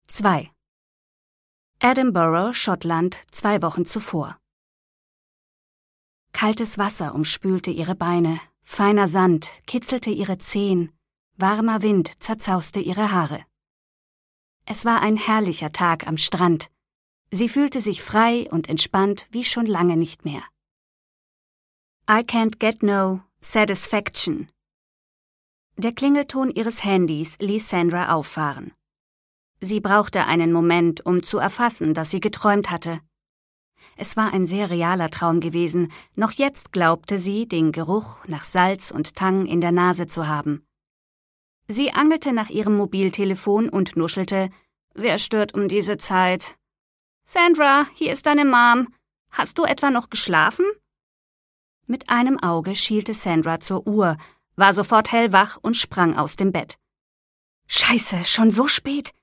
2. Edinburgh, Schottland, 2 Wochen zuvor. Kaltes Wasser umspülte ihre Beine, feiner Sand kitzelte ihre Zehen, warmer Wind zerzauste ihre Haare. Es war ein herrlicher Tag am Strand. Sie fühlte sich frei und entspannt wie schon lange nicht mehr. I can't get no satisfaction. Der Klingelton ihres Handys ließ Sandra auffahren. Sie brauchte einen Moment, um zu erfassen, dass sie geträumt hatte. Es war ein sehr realer Traum gewesen, noch jetzt glaubte sie, den Geruch nach Salz und Tang in der Nase zu haben. Sie angelte nach ihrem Mobiltelefon und nuschelte, »Wer stört um diese Zeit?« »Sandra, hier ist deine Mom. Hast du etwa noch geschlafen?« Mit einem Auge schielte Sandra zur Uhr, war sofort hellwach und sprang aus dem Bett. »Scheiße, schon so spät?«